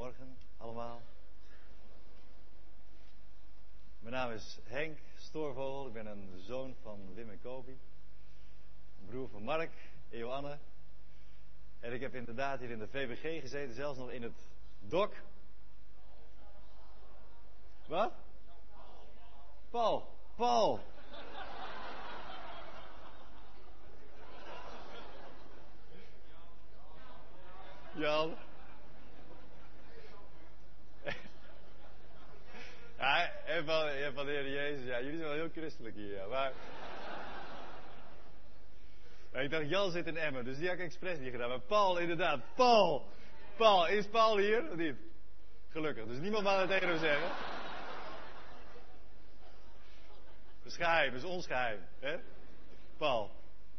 Goedemorgen allemaal. Mijn naam is Henk Stoorvogel. Ik ben een zoon van Wim en Kobi. Een broer van Mark en Joanne. En ik heb inderdaad hier in de VBG gezeten, zelfs nog in het DOK. Wat? Paul. Jan. Ja, en van de Heer Jezus. Ja, jullie zijn wel heel christelijk hier. Ja. Maar ik dacht, Jan zit in Emmen, dus die had ik expres niet gedaan. Maar Paul, inderdaad. Paul, is Paul hier of niet? Gelukkig, dus niemand mag het tegen hem zeggen. Dat is geheim, dat is ons geheim. Hè? Paul.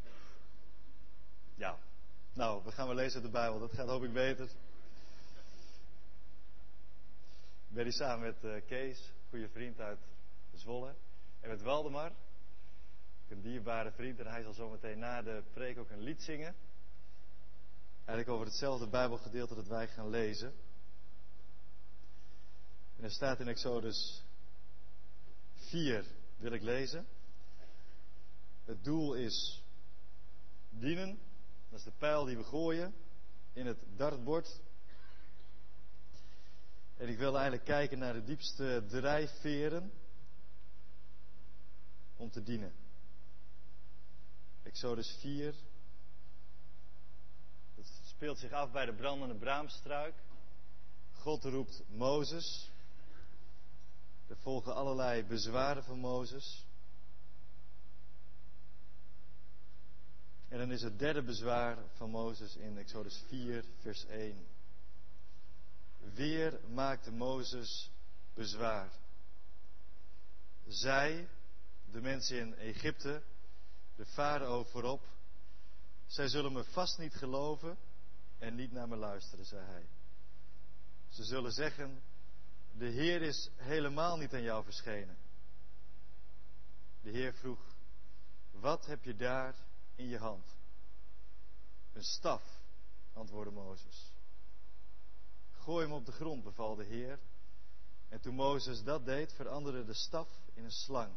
Ja. Nou, we gaan wel lezen uit de Bijbel. Dat gaat hoop ik beter. Ik ben hier samen met Kees, goede vriend uit Zwolle. En met Waldemar, een dierbare vriend. En hij zal zometeen na de preek ook een lied zingen. Eigenlijk over hetzelfde Bijbelgedeelte dat wij gaan lezen. En er staat in Exodus 4, wil ik lezen. Het doel is dienen. Dat is de pijl die we gooien in het dartbord. En ik wil eigenlijk kijken naar de diepste drijfveren om te dienen. Exodus 4. Het speelt zich af bij de brandende braamstruik. God roept Mozes. Er volgen allerlei bezwaren van Mozes. En dan is het derde bezwaar van Mozes in Exodus 4, vers 1. Weer maakte Mozes bezwaar. Zij, de mensen in Egypte, de farao voorop, zij zullen me vast niet geloven en niet naar me luisteren, zei hij. Ze zullen zeggen, de Heer is helemaal niet aan jou verschenen. De Heer vroeg, wat heb je daar in je hand? Een staf, antwoordde Mozes. Gooi hem op de grond, beval de Heer. En toen Mozes dat deed, veranderde de staf in een slang.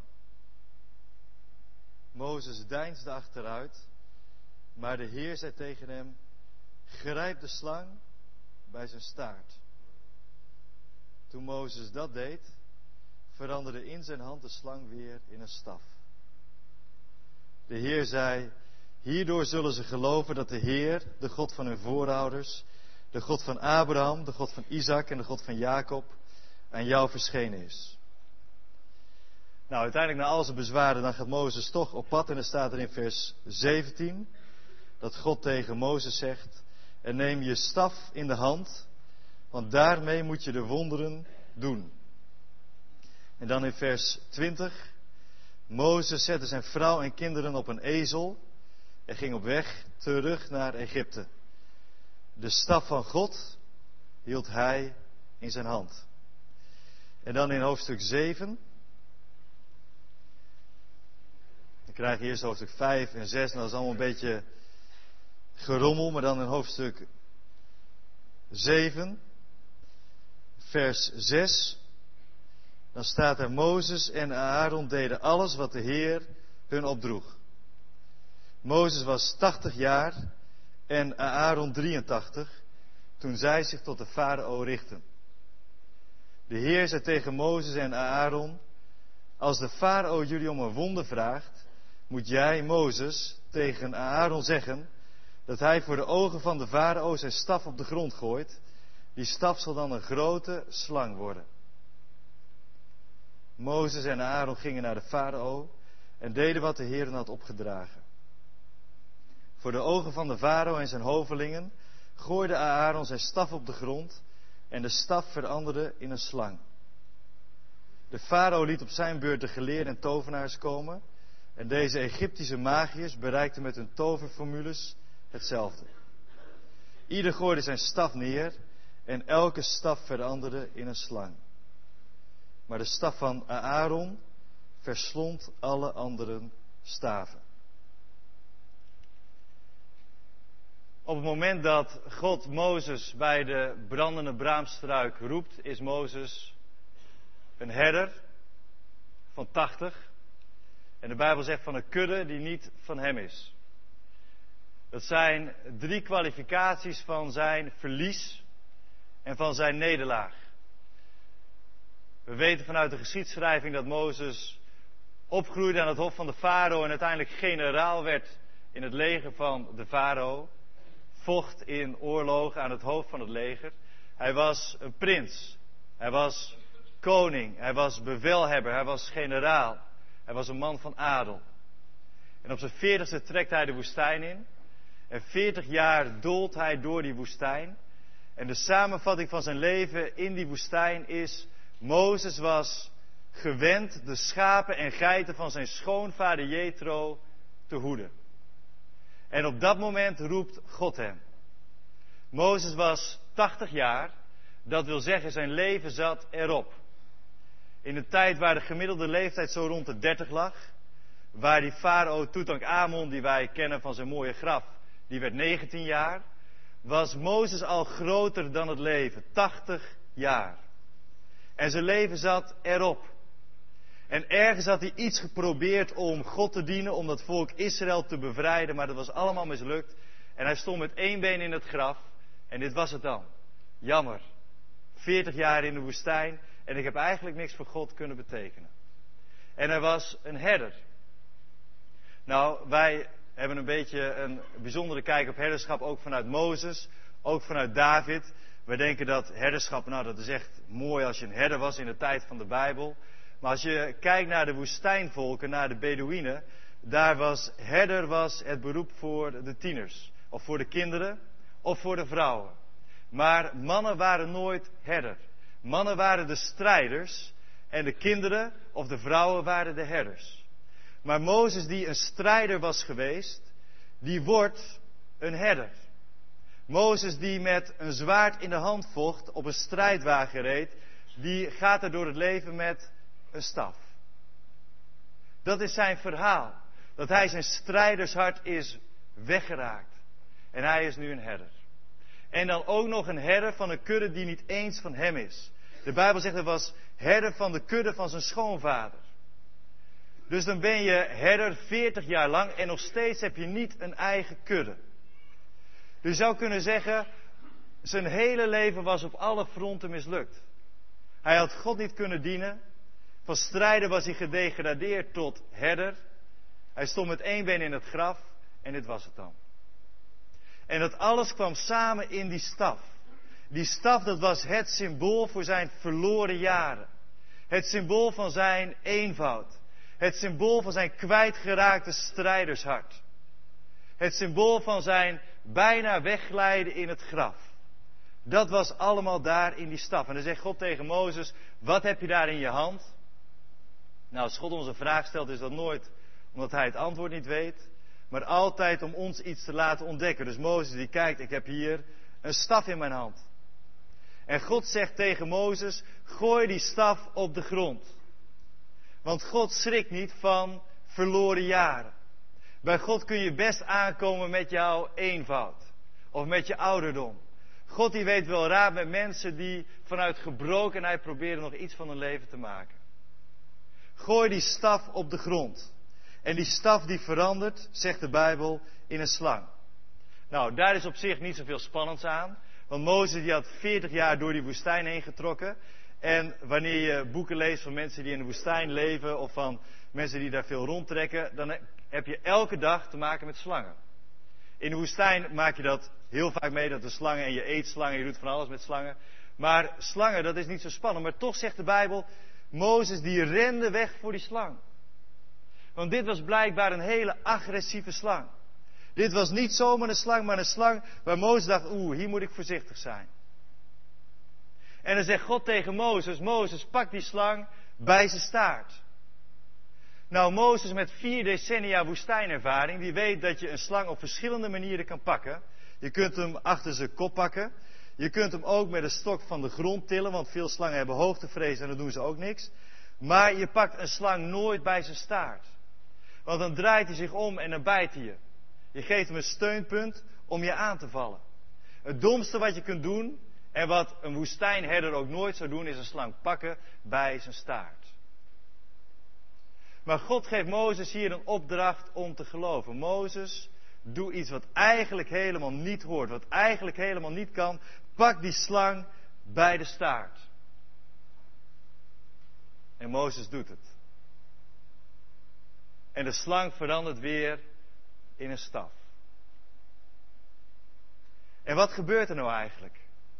Mozes deinsde achteruit, maar de Heer zei tegen hem, grijp de slang bij zijn staart. Toen Mozes dat deed, veranderde in zijn hand de slang weer in een staf. De Heer zei, hierdoor zullen ze geloven dat de Heer, de God van hun voorouders, de God van Abraham, de God van Isaac en de God van Jacob, aan jou verschenen is. Nou, uiteindelijk na al zijn bezwaren, dan gaat Mozes toch op pad. En er staat er in vers 17, dat God tegen Mozes zegt, en neem je staf in de hand, want daarmee moet je de wonderen doen. En dan in vers 20, Mozes zette zijn vrouw en kinderen op een ezel en ging op weg terug naar Egypte. De staf van God hield hij in zijn hand. En dan in hoofdstuk 7. Dan krijg je eerst hoofdstuk 5 en 6. Nou, dat is allemaal een beetje gerommel. Maar dan in hoofdstuk 7. Vers 6. Dan staat er, Mozes en Aaron deden alles wat de Heer hun opdroeg. Mozes was 80 jaar en Aaron 83, toen zij zich tot de farao richtten. De Heer zei tegen Mozes en Aaron, als de farao jullie om een wonder vraagt, moet jij, Mozes, tegen Aaron zeggen, dat hij voor de ogen van de farao zijn staf op de grond gooit. Die staf zal dan een grote slang worden. Mozes en Aaron gingen naar de farao en deden wat de Heer hen had opgedragen. Voor de ogen van de farao en zijn hovelingen gooide Aaron zijn staf op de grond en de staf veranderde in een slang. De farao liet op zijn beurt de geleerden en tovenaars komen en deze Egyptische magiërs bereikten met hun toverformules hetzelfde. Ieder gooide zijn staf neer en elke staf veranderde in een slang. Maar de staf van Aaron verslond alle andere staven. Op het moment dat God Mozes bij de brandende braamstruik roept, is Mozes een herder van 80. En de Bijbel zegt van een kudde die niet van hem is. Dat zijn 3 kwalificaties van zijn verlies en van zijn nederlaag. We weten vanuit de geschiedschrijving dat Mozes opgroeide aan het hof van de farao en uiteindelijk generaal werd in het leger van de farao. Vocht in oorlogen aan het hoofd van het leger. Hij was een prins. Hij was koning. Hij was bevelhebber. Hij was generaal. Hij was een man van adel. En op zijn 40ste trekt hij de woestijn in. En 40 jaar doolt hij door die woestijn. En de samenvatting van zijn leven in die woestijn is: Mozes was gewend de schapen en geiten van zijn schoonvader Jethro te hoeden. En op dat moment roept God hem. Mozes was 80 jaar. Dat wil zeggen, zijn leven zat erop. In een tijd waar de gemiddelde leeftijd zo rond de 30 lag. Waar die farao Tutankhamon, die wij kennen van zijn mooie graf, die werd 19 jaar. Was Mozes al groter dan het leven. 80 jaar. En zijn leven zat erop. En ergens had hij iets geprobeerd om God te dienen, om dat volk Israël te bevrijden, maar dat was allemaal mislukt. En hij stond met 1 been in het graf. En dit was het dan. Jammer. 40 jaar in de woestijn en ik heb eigenlijk niks voor God kunnen betekenen. En hij was een herder. Nou, wij hebben een beetje een bijzondere kijk op herderschap, ook vanuit Mozes, ook vanuit David. Wij denken dat herderschap, nou dat is echt mooi als je een herder was in de tijd van de Bijbel. Maar als je kijkt naar de woestijnvolken, naar de Bedouïnen, daar was herder het beroep voor de tieners. Of voor de kinderen, of voor de vrouwen. Maar mannen waren nooit herder. Mannen waren de strijders en de kinderen of de vrouwen waren de herders. Maar Mozes, die een strijder was geweest, die wordt een herder. Mozes, die met een zwaard in de hand vocht, op een strijdwagen reed, die gaat er door het leven met een staf. Dat is zijn verhaal. Dat hij zijn strijdershart is weggeraakt. En hij is nu een herder. En dan ook nog een herder van een kudde die niet eens van hem is. De Bijbel zegt hij was herder van de kudde van zijn schoonvader. Dus dan ben je herder 40 jaar lang en nog steeds heb je niet een eigen kudde. Je zou kunnen zeggen, zijn hele leven was op alle fronten mislukt. Hij had God niet kunnen dienen. Van strijder was hij gedegradeerd tot herder. Hij stond met 1 been in het graf en dit was het dan. En dat alles kwam samen in die staf. Die staf, dat was het symbool voor zijn verloren jaren. Het symbool van zijn eenvoud. Het symbool van zijn kwijtgeraakte strijdershart. Het symbool van zijn bijna wegglijden in het graf. Dat was allemaal daar in die staf. En dan zegt God tegen Mozes, wat heb je daar in je hand? Nou, als God ons een vraag stelt, is dat nooit omdat hij het antwoord niet weet, maar altijd om ons iets te laten ontdekken. Dus Mozes die kijkt, ik heb hier een staf in mijn hand. En God zegt tegen Mozes, gooi die staf op de grond. Want God schrikt niet van verloren jaren. Bij God kun je best aankomen met jouw eenvoud. Of met je ouderdom. God die weet wel raad met mensen die vanuit gebrokenheid proberen nog iets van hun leven te maken. Gooi die staf op de grond. En die staf die verandert, zegt de Bijbel, in een slang. Nou, daar is op zich niet zoveel spannends aan. Want Mozes die had 40 jaar door die woestijn heen getrokken. En wanneer je boeken leest van mensen die in de woestijn leven of van mensen die daar veel rondtrekken, dan heb je elke dag te maken met slangen. In de woestijn maak je dat heel vaak mee, dat de slangen en je eet slangen, je doet van alles met slangen. Maar slangen, dat is niet zo spannend. Maar toch zegt de Bijbel, Mozes die rende weg voor die slang. Want dit was blijkbaar een hele agressieve slang. Dit was niet zomaar een slang, maar een slang waar Mozes dacht, hier moet ik voorzichtig zijn. En dan zegt God tegen Mozes, Mozes, pak die slang bij zijn staart. Nou, Mozes met 4 decennia woestijnervaring, die weet dat je een slang op verschillende manieren kan pakken. Je kunt hem achter zijn kop pakken. Je kunt hem ook met een stok van de grond tillen, want veel slangen hebben hoogtevrees en dan doen ze ook niks. Maar je pakt een slang nooit bij zijn staart. Want dan draait hij zich om en dan bijt hij je. Je geeft hem een steunpunt om je aan te vallen. Het domste wat je kunt doen, en wat een woestijnherder ook nooit zou doen, is een slang pakken bij zijn staart. Maar God geeft Mozes hier een opdracht om te geloven. Mozes, doe iets wat eigenlijk helemaal niet hoort, wat eigenlijk helemaal niet kan. Pak die slang bij de staart. En Mozes doet het. En de slang verandert weer in een staf. En wat gebeurt er nou eigenlijk?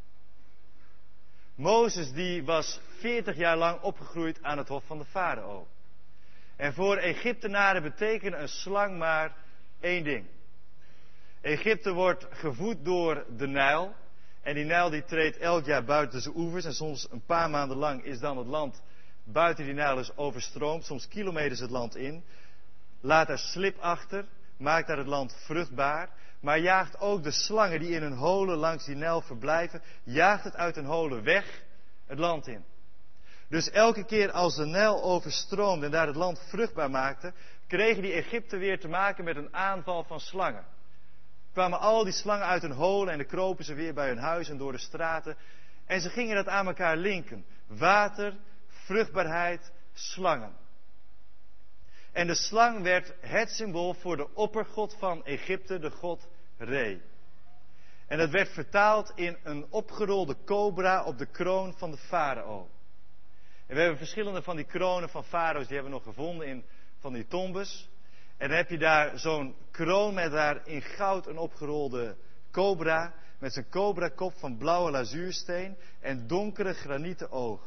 Mozes die was 40 jaar lang opgegroeid aan het hof van de farao. En voor Egyptenaren betekende een slang maar één ding. Egypte wordt gevoed door de Nijl. En die Nijl die treedt elk jaar buiten zijn oevers. En soms een paar maanden lang is dan het land buiten die Nijl is overstroomd. Soms kilometers het land in. Laat daar slip achter. Maakt daar het land vruchtbaar. Maar jaagt ook de slangen die in hun holen langs die Nijl verblijven. Jaagt het uit hun holen weg het land in. Dus elke keer als de Nijl overstroomde en daar het land vruchtbaar maakte, kregen die Egypten weer te maken met een aanval van slangen. Kwamen al die slangen uit hun holen en dan kropen ze weer bij hun huis en door de straten. En ze gingen dat aan elkaar linken. Water, vruchtbaarheid, slangen. En de slang werd het symbool voor de oppergod van Egypte, de god Re. En dat werd vertaald in een opgerolde cobra op de kroon van de farao. En we hebben verschillende van die kronen van farao's, die hebben we nog gevonden in van die tombes. En dan heb je daar zo'n kroon met daar in goud een opgerolde cobra, met zijn cobrakop van blauwe lazuursteen en donkere granieten ogen.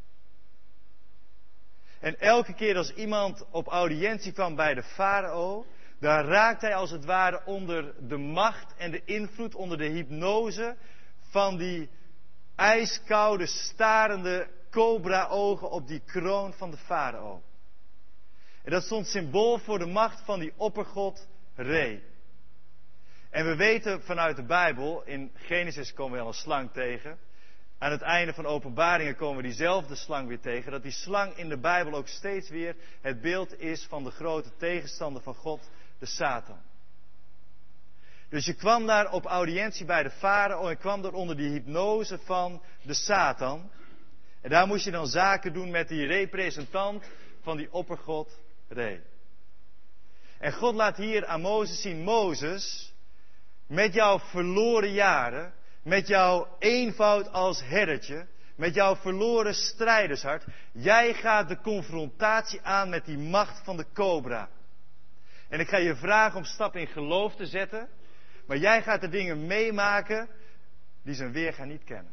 En elke keer als iemand op audiëntie kwam bij de farao, dan raakte hij als het ware onder de macht en de invloed, onder de hypnose van die ijskoude, starende cobra-ogen op die kroon van de farao. En dat stond symbool voor de macht van die oppergod Re. En we weten vanuit de Bijbel, in Genesis komen we al een slang tegen. Aan het einde van Openbaringen komen we diezelfde slang weer tegen. Dat die slang in de Bijbel ook steeds weer het beeld is van de grote tegenstander van God, de Satan. Dus je kwam daar op audiëntie bij de farao en kwam daar onder die hypnose van de Satan. En daar moest je dan zaken doen met die representant van die oppergod Re. En God laat hier aan Mozes zien, Mozes, met jouw verloren jaren, met jouw eenvoud als herdertje, met jouw verloren strijdershart, jij gaat de confrontatie aan met die macht van de cobra. En ik ga je vragen om stap in geloof te zetten, maar jij gaat de dingen meemaken die zijn weerga niet kennen.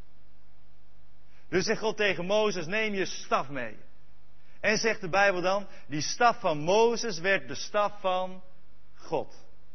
Dus zegt God tegen Mozes, neem je staf mee. En zegt de Bijbel dan, die staf van Mozes werd de staf van God.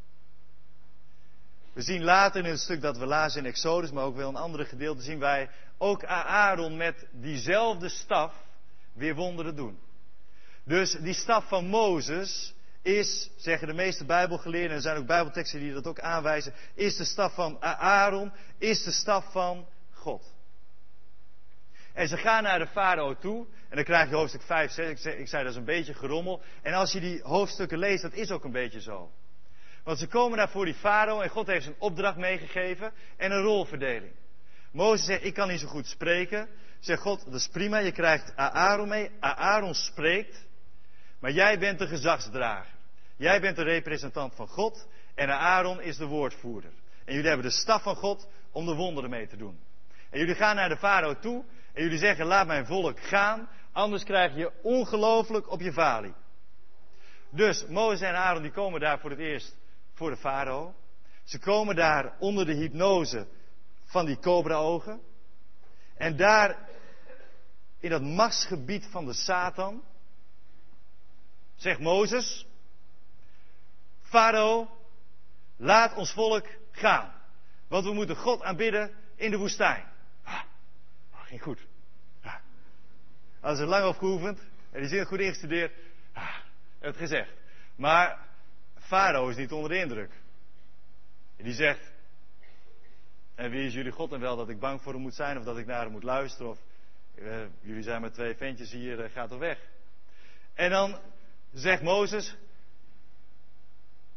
We zien later in het stuk dat we lazen in Exodus, maar ook wel in andere gedeelten, zien wij ook Aaron met diezelfde staf weer wonderen doen. Dus die staf van Mozes is, zeggen de meeste Bijbelgeleerden, en er zijn ook Bijbelteksten die dat ook aanwijzen, is de staf van Aaron, is de staf van God. En ze gaan naar de farao toe. En dan krijg je hoofdstuk 5, 6. Ik zei dat is een beetje gerommel. En als je die hoofdstukken leest, dat is ook een beetje zo. Want ze komen daar voor die farao en God heeft een opdracht meegegeven en een rolverdeling. Mozes zegt, ik kan niet zo goed spreken. Zegt God, dat is prima, je krijgt Aaron mee. Aaron spreekt, maar jij bent de gezagsdrager. Jij bent de representant van God en Aaron is de woordvoerder. En jullie hebben de staf van God om de wonderen mee te doen. En jullie gaan naar de farao toe en jullie zeggen, laat mijn volk gaan, anders krijg je ongelooflijk op je valie. Dus Mozes en Aaron die komen daar voor het eerst voor de farao. Ze komen daar onder de hypnose van die cobra-ogen. En daar in dat machtsgebied van de Satan zegt Mozes, farao, laat ons volk gaan. Want we moeten God aanbidden in de woestijn. Ging goed. Hadden ze lang over geoefend. En die zin goed ingestudeerd. Het gezegd. Maar farao is niet onder de indruk. En die zegt, en wie is jullie God en wel dat ik bang voor hem moet zijn of dat ik naar hem moet luisteren of jullie zijn maar 2 ventjes hier, gaat toch weg. En dan zegt Mozes,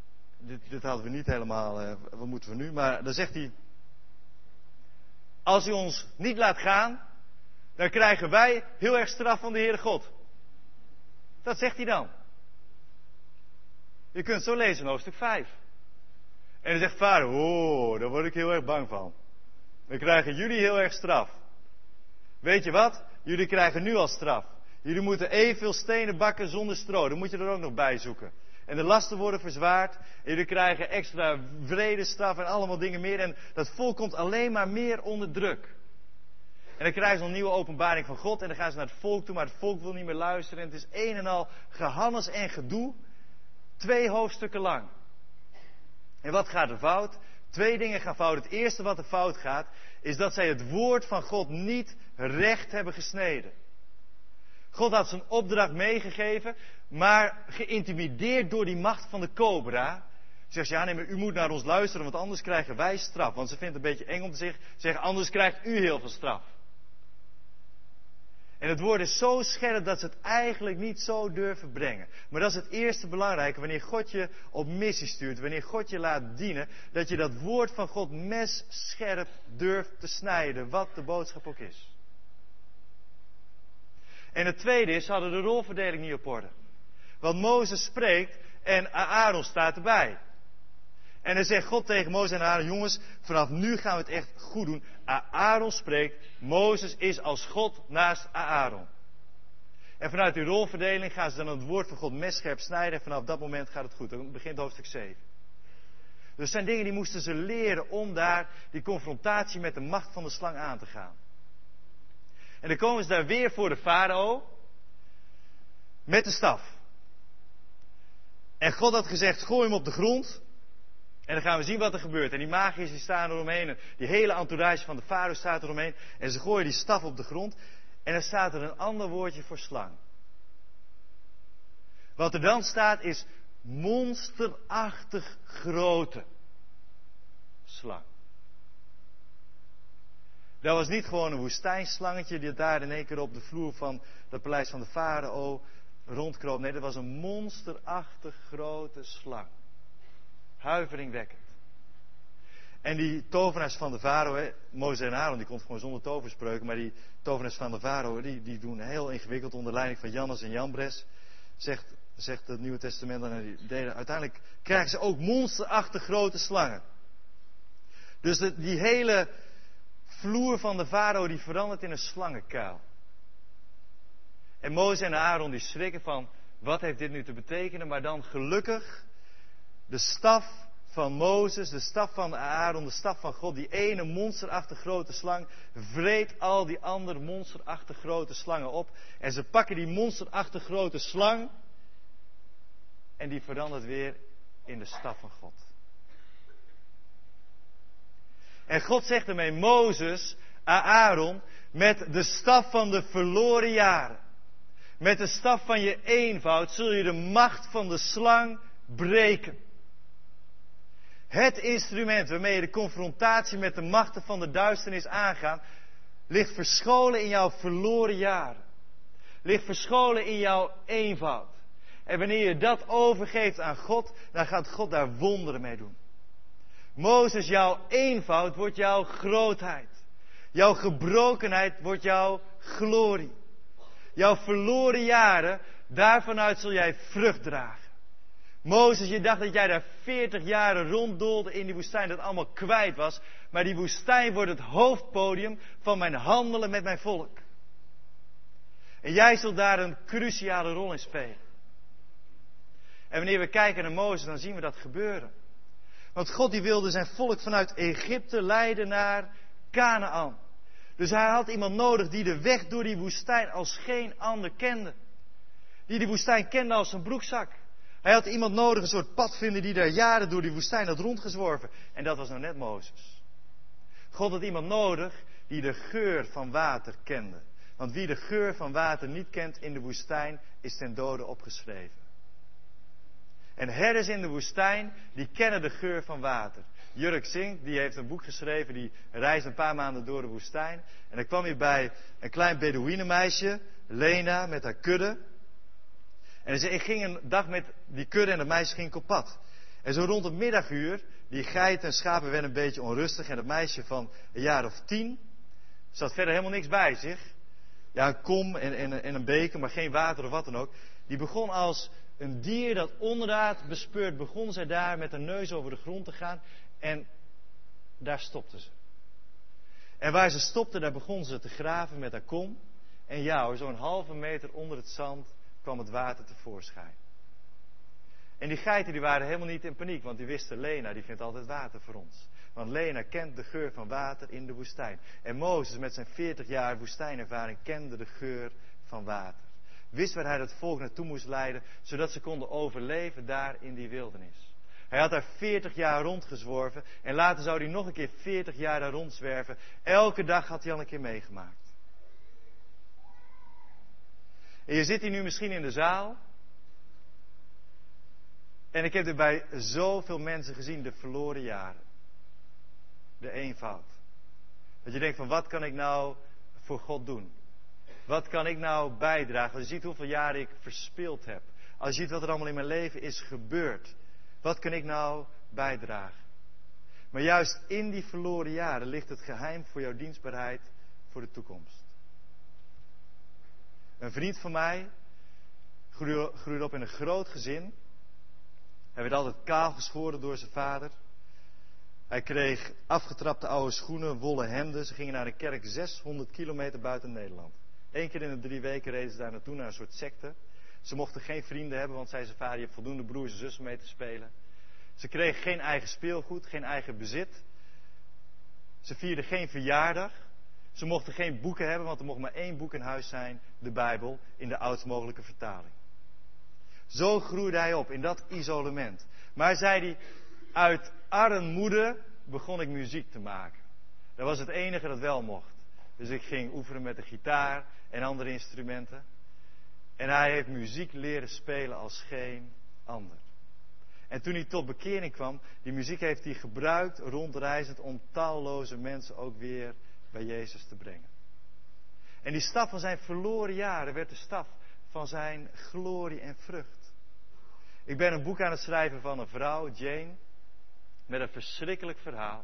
dit hadden we niet helemaal, wat moeten we nu? Maar dan zegt hij, als u ons niet laat gaan, dan krijgen wij heel erg straf van de Heere God. Dat zegt hij dan. Je kunt het zo lezen in hoofdstuk 5. En dan zegt Farao, daar word ik heel erg bang van. Dan krijgen jullie heel erg straf. Weet je wat? Jullie krijgen nu al straf. Jullie moeten evenveel stenen bakken zonder stro. Dan moet je er ook nog bij zoeken. En de lasten worden verzwaard. En jullie krijgen extra vredestraf en allemaal dingen meer. En dat volk komt alleen maar meer onder druk. En dan krijgen ze een nieuwe openbaring van God. En dan gaan ze naar het volk toe. Maar het volk wil niet meer luisteren. En het is een en al gehannes en gedoe. 2 hoofdstukken lang. En wat gaat er fout? 2 dingen gaan fout. Het eerste wat er fout gaat, is dat zij het woord van God niet recht hebben gesneden. God had zijn opdracht meegegeven, maar geïntimideerd door die macht van de cobra. Zegt ze, ja nee, maar u moet naar ons luisteren, want anders krijgen wij straf. Want ze vindt het een beetje eng om te zeggen, anders krijgt u heel veel straf. En het woord is zo scherp dat ze het eigenlijk niet zo durven brengen. Maar dat is het eerste belangrijke. Wanneer God je op missie stuurt. Wanneer God je laat dienen. Dat je dat woord van God messcherp durft te snijden. Wat de boodschap ook is. En het tweede is, ze hadden de rolverdeling niet op orde. Want Mozes spreekt en Aaron staat erbij. En dan zegt God tegen Mozes en Aaron, jongens, vanaf nu gaan we het echt goed doen. Aaron spreekt, Mozes is als God naast Aaron. En vanuit die rolverdeling gaan ze dan het woord van God messcherp snijden. En vanaf dat moment gaat het goed. Dan begint hoofdstuk 7. Dus het zijn dingen die moesten ze leren om daar die confrontatie met de macht van de slang aan te gaan. En dan komen ze daar weer voor de farao met de staf. En God had gezegd, gooi hem op de grond. En dan gaan we zien wat er gebeurt. En die magiërs die staan eromheen. En die hele entourage van de farao staat eromheen. En ze gooien die staf op de grond. En dan staat er een ander woordje voor slang. Wat er dan staat is monsterachtig grote slang. Dat was niet gewoon een woestijnslangetje die daar in één keer op de vloer van het paleis van de farao rondkroop. Nee, dat was een monsterachtig grote slang. Huiveringwekkend. En die tovenaars van de farao, Mozes en Aaron, die komt gewoon zonder toverspreuken, maar die tovenaars van de farao, die doen heel ingewikkeld onder leiding van Jannes en Jambres, zegt het Nieuwe Testament. En uiteindelijk krijgen ze ook monsterachtig grote slangen. Dus die hele vloer van de farao die verandert in een slangenkuil. En Mozes en Aaron die schrikken van, wat heeft dit nu te betekenen? Maar dan gelukkig, de staf van Mozes, de staf van Aaron, de staf van God, die ene monsterachtig grote slang, vreet al die andere monsterachtig grote slangen op. En ze pakken die monsterachtig grote slang en die verandert weer in de staf van God. En God zegt ermee, Mozes, Aaron, met de staf van de verloren jaren, met de staf van je eenvoud, zul je de macht van de slang breken. Het instrument waarmee je de confrontatie met de machten van de duisternis aangaat, ligt verscholen in jouw verloren jaren. Ligt verscholen in jouw eenvoud. En wanneer je dat overgeeft aan God, dan gaat God daar wonderen mee doen. Mozes, jouw eenvoud wordt jouw grootheid. Jouw gebrokenheid wordt jouw glorie. Jouw verloren jaren, daarvanuit zul jij vrucht dragen. Mozes, je dacht dat jij daar 40 jaren ronddoolde in die woestijn, dat allemaal kwijt was. Maar die woestijn wordt het hoofdpodium van mijn handelen met mijn volk. En jij zult daar een cruciale rol in spelen. En wanneer we kijken naar Mozes, dan zien we dat gebeuren. Want God die wilde zijn volk vanuit Egypte leiden naar Kanaan. Dus hij had iemand nodig die de weg door die woestijn als geen ander kende. Die woestijn kende als zijn broekzak. Hij had iemand nodig, een soort padvinder die daar jaren door die woestijn had rondgezworven. En dat was nou net Mozes. God had iemand nodig die de geur van water kende. Want wie de geur van water niet kent in de woestijn, is ten dode opgeschreven. En herders in de woestijn, die kennen de geur van water. Jurk Zink, die heeft een boek geschreven, die reist een paar maanden door de woestijn. En dan kwam hij bij een klein Bedouinenmeisje, Lena, met haar kudde. En hij zei, ik ging een dag met die kudde en dat meisje ging op pad. En zo rond het middaguur, die geiten en schapen werden een beetje onrustig. En het meisje van een jaar of 10 zat verder helemaal niks bij zich. Ja, een kom en een beker, maar geen water of wat dan ook. Die begon als een dier dat onraad bespeurt, begon zij daar met haar neus over de grond te gaan. En daar stopte ze. En waar ze stopte, daar begon ze te graven met haar kom. En ja hoor, zo'n halve meter onder het zand kwam het water tevoorschijn. En die geiten die waren helemaal niet in paniek, want die wisten, Lena die vindt altijd water voor ons. Want Lena kent de geur van water in de woestijn. En Mozes met zijn 40 jaar woestijnervaring kende de geur van water. Wist waar hij het volk naartoe moest leiden, zodat ze konden overleven daar in die wildernis. Hij had daar 40 jaar rondgezworven en later zou hij nog een keer 40 jaar daar rondzwerven. Elke dag had hij al een keer meegemaakt. En je zit hier nu misschien in de zaal. En ik heb er bij zoveel mensen gezien de verloren jaren. De eenvoud. Dat je denkt van wat kan ik nou voor God doen? Wat kan ik nou bijdragen? Als je ziet hoeveel jaren ik verspild heb. Als je ziet wat er allemaal in mijn leven is gebeurd. Wat kan ik nou bijdragen? Maar juist in die verloren jaren ligt het geheim voor jouw dienstbaarheid voor de toekomst. Een vriend van mij groeide op in een groot gezin. Hij werd altijd kaal geschoren door zijn vader. Hij kreeg afgetrapte oude schoenen, wollen hemden. Ze gingen naar een kerk 600 kilometer buiten Nederland. 1 keer in de 3 weken reden ze daar naartoe, naar een soort secte. Ze mochten geen vrienden hebben, want zei zijn vader, je hebt voldoende broers en zussen mee te spelen. Ze kregen geen eigen speelgoed, geen eigen bezit. Ze vierden geen verjaardag. Ze mochten geen boeken hebben, want er mocht maar 1 boek in huis zijn, de Bijbel, in de oudst mogelijke vertaling. Zo groeide hij op, in dat isolement. Maar zei hij, uit armoede begon ik muziek te maken. Dat was het enige dat wel mocht. Dus ik ging oefenen met de gitaar en andere instrumenten. En hij heeft muziek leren spelen als geen ander. En toen hij tot bekering kwam, die muziek heeft hij gebruikt rondreizend om talloze mensen ook weer bij Jezus te brengen. En die staf van zijn verloren jaren werd de staf van zijn glorie en vrucht. Ik ben een boek aan het schrijven van een vrouw, Jane, met een verschrikkelijk verhaal.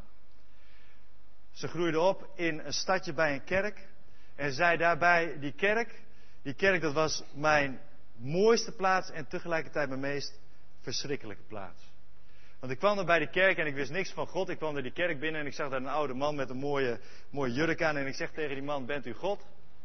Ze groeide op in een stadje bij een kerk. En zei daarbij, die kerk dat was mijn mooiste plaats en tegelijkertijd mijn meest verschrikkelijke plaats. Want ik kwam er bij die kerk en ik wist niks van God. Ik kwam er die kerk binnen en ik zag daar een oude man met een mooie jurk aan. En ik zeg tegen die man, bent u God?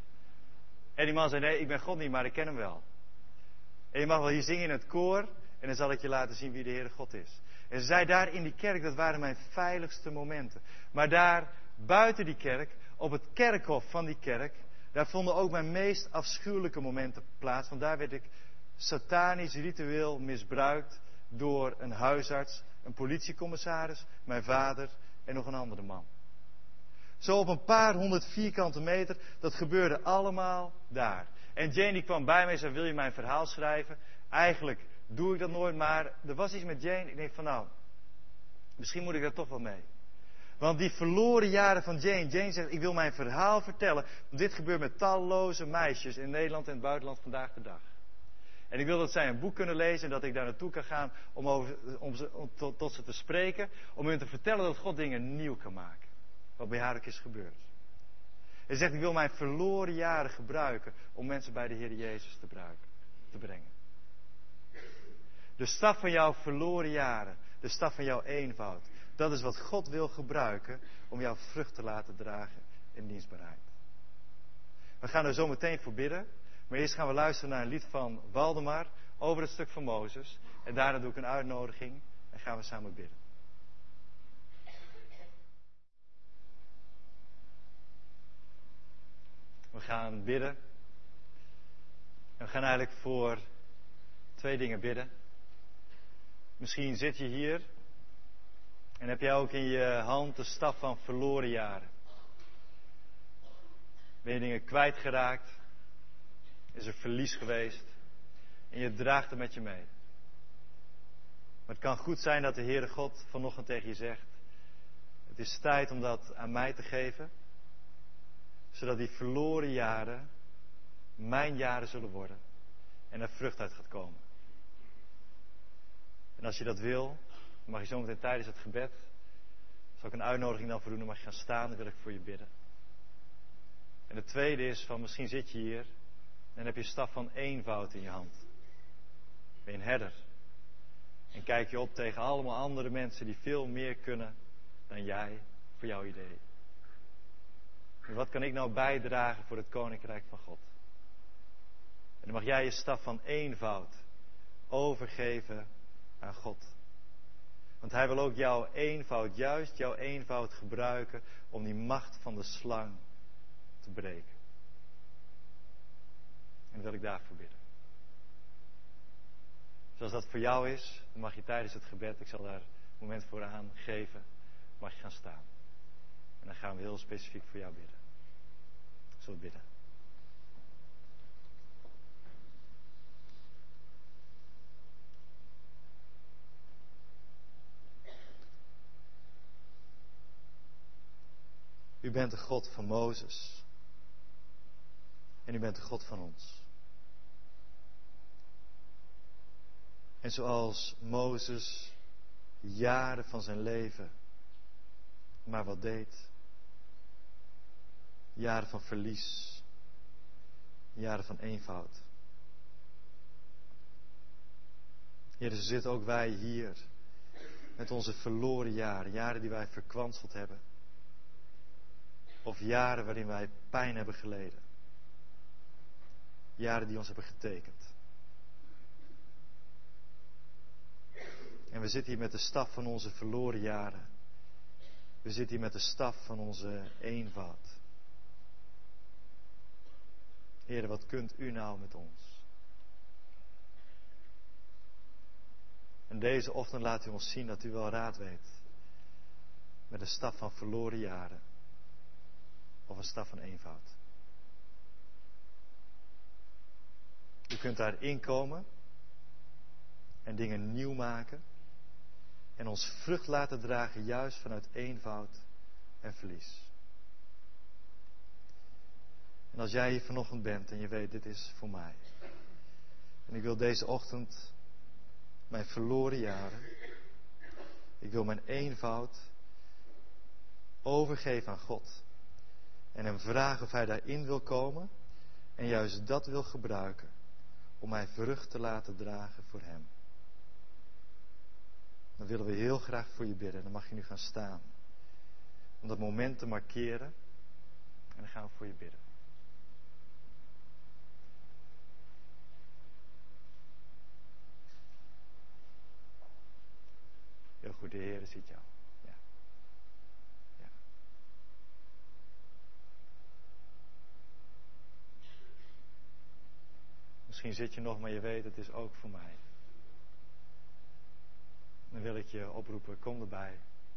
En die man zei, nee, ik ben God niet, maar ik ken hem wel. En je mag wel hier zingen in het koor en dan zal ik je laten zien wie de Heere God is. En ze zei daar in die kerk, dat waren mijn veiligste momenten. Maar daar buiten die kerk, op het kerkhof van die kerk, daar vonden ook mijn meest afschuwelijke momenten plaats. Want daar werd ik satanisch ritueel misbruikt door een huisarts, een politiecommissaris, mijn vader en nog een andere man. Zo op een paar 100 vierkante meter, dat gebeurde allemaal daar. En Jane die kwam bij mij en zei, wil je mijn verhaal schrijven? Eigenlijk doe ik dat nooit, maar er was iets met Jane. Ik denk van nou, misschien moet ik daar toch wel mee. Want die verloren jaren van Jane zegt, ik wil mijn verhaal vertellen. Want dit gebeurt met talloze meisjes in Nederland en het buitenland vandaag de dag. En ik wil dat zij een boek kunnen lezen en dat ik daar naartoe kan gaan om tot ze te spreken. Om hun te vertellen dat God dingen nieuw kan maken. Wat bij haar ook is gebeurd. Hij zegt, ik wil mijn verloren jaren gebruiken om mensen bij de Heer Jezus te brengen. De staf van jouw verloren jaren, de staf van jouw eenvoud. Dat is wat God wil gebruiken om jouw vrucht te laten dragen in dienstbaarheid. We gaan er zo meteen voor bidden. Maar eerst gaan we luisteren naar een lied van Waldemar over het stuk van Mozes. En daarna doe ik een uitnodiging en gaan we samen bidden. We gaan bidden. En we gaan eigenlijk voor 2 dingen bidden. Misschien zit je hier en heb jij ook in je hand de staf van verloren jaren. Ben je dingen kwijtgeraakt? Is er verlies geweest? En je draagt het met je mee. Maar het kan goed zijn dat de Heere God vanochtend tegen je zegt, het is tijd om dat aan mij te geven, zodat die verloren jaren mijn jaren zullen worden en er vrucht uit gaat komen. En als je dat wil, Dan mag je zometeen tijdens het gebed, zal ik een uitnodiging dan voor doen, dan mag je gaan staan, dan wil ik voor je bidden. En de tweede is van, misschien zit je hier en heb je een staf van eenvoud in je hand. Ben je een herder. En kijk je op tegen allemaal andere mensen die veel meer kunnen dan jij, voor jouw idee. En wat kan ik nou bijdragen voor het Koninkrijk van God? En dan mag jij je staf van eenvoud overgeven aan God. Want Hij wil ook jouw eenvoud, juist jouw eenvoud gebruiken om die macht van de slang te breken. En dan wil ik daarvoor bidden. Zoals dat voor jou is, dan mag je tijdens het gebed, ik zal daar een moment voor aangeven, mag je gaan staan. En dan gaan we heel specifiek voor jou bidden. Zullen we bidden? U bent de God van Mozes. En u bent de God van ons. En zoals Mozes jaren van zijn leven maar wat deed. Jaren van verlies. Jaren van eenvoud. Heer, zo zitten ook wij hier met onze verloren jaren. Jaren die wij verkwanseld hebben. Of jaren waarin wij pijn hebben geleden. Jaren die ons hebben getekend. En we zitten hier met de staf van onze verloren jaren. We zitten hier met de staf van onze eenvoud. Heer, wat kunt u nou met ons? En deze ochtend laat u ons zien dat u wel raad weet. Met een staf van verloren jaren. Of een staf van eenvoud. U kunt daarin komen. En dingen nieuw maken. En ons vrucht laten dragen juist vanuit eenvoud en verlies. En als jij hier vanochtend bent en je weet, dit is voor mij. En ik wil deze ochtend mijn verloren jaren. Ik wil mijn eenvoud overgeven aan God. En hem vragen of hij daarin wil komen. En juist dat wil gebruiken. Om mij vrucht te laten dragen voor hem. Dan willen we heel graag voor je bidden. Dan mag je nu gaan staan. Om dat moment te markeren. En dan gaan we voor je bidden. Heel goed, de Heer ziet jou. Ja. Ja. Misschien zit je nog, maar je weet, het is ook voor mij. Dan wil ik je oproepen, kom erbij.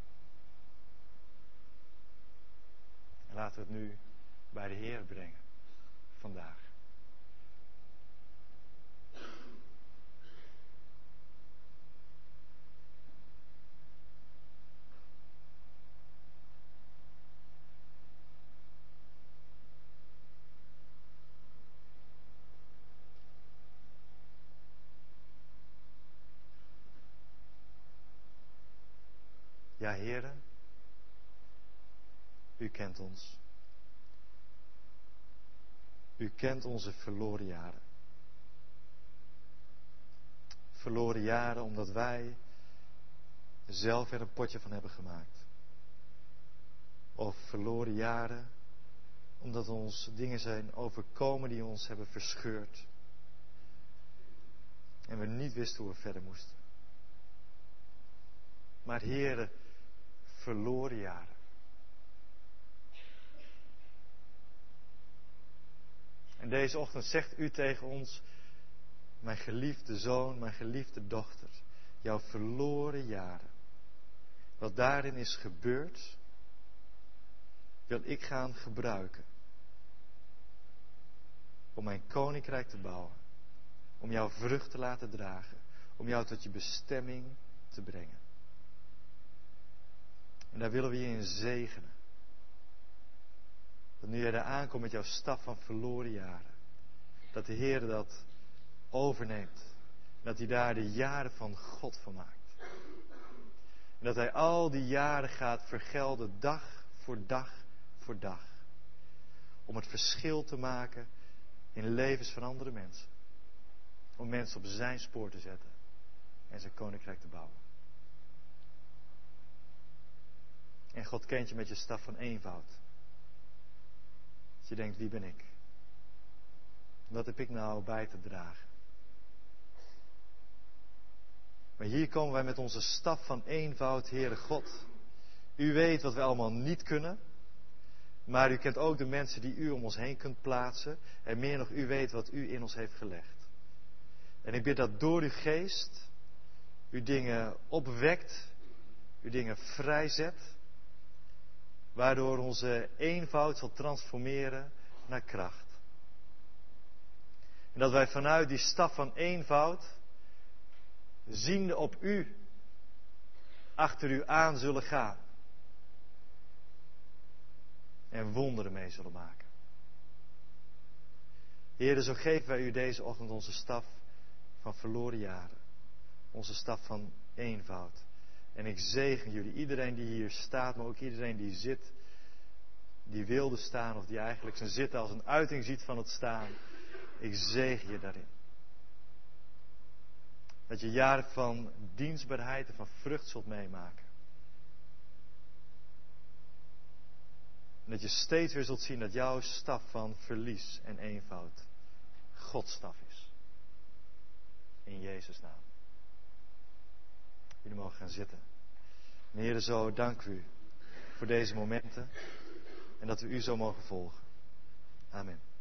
En laten we het nu bij de Heer brengen. Vandaag. Ja, Heere, u kent ons. U kent onze verloren jaren. Verloren jaren omdat wij zelf er een potje van hebben gemaakt. Of verloren jaren omdat ons dingen zijn overkomen die ons hebben verscheurd. En we niet wisten hoe we verder moesten. Maar Heere, verloren jaren. En deze ochtend zegt u tegen ons, mijn geliefde zoon, mijn geliefde dochter, jouw verloren jaren. Wat daarin is gebeurd, wil ik gaan gebruiken. Om mijn koninkrijk te bouwen. Om jouw vrucht te laten dragen. Om jou tot je bestemming te brengen. En daar willen we je in zegenen. Dat nu jij daar aankomt met jouw staf van verloren jaren. Dat de Heer dat overneemt. Dat hij daar de jaren van God van maakt. En dat Hij al die jaren gaat vergelden, dag voor dag voor dag. Om het verschil te maken in levens van andere mensen. Om mensen op zijn spoor te zetten en zijn koninkrijk te bouwen. En God kent je met je staf van eenvoud. Dat je denkt, wie ben ik? Wat heb ik nou bij te dragen? Maar hier komen wij met onze staf van eenvoud, Heere God. U weet wat we allemaal niet kunnen. Maar u kent ook de mensen die u om ons heen kunt plaatsen. En meer nog, u weet wat u in ons heeft gelegd. En ik bid dat door uw geest u dingen opwekt. U dingen vrijzet. Waardoor onze eenvoud zal transformeren naar kracht. En dat wij vanuit die staf van eenvoud, ziende op u, achter u aan zullen gaan. En wonderen mee zullen maken. Heere, zo geven wij u deze ochtend onze staf van verloren jaren. Onze staf van eenvoud. En ik zegen jullie, iedereen die hier staat, maar ook iedereen die zit, die wilde staan of die eigenlijk zijn zitten als een uiting ziet van het staan. Ik zegen je daarin. Dat je jaren van dienstbaarheid en van vrucht zult meemaken. En dat je steeds weer zult zien dat jouw staf van verlies en eenvoud Gods staf is. In Jezus' naam. Jullie mogen gaan zitten. En Heere, zo dank u voor deze momenten. En dat we u zo mogen volgen. Amen.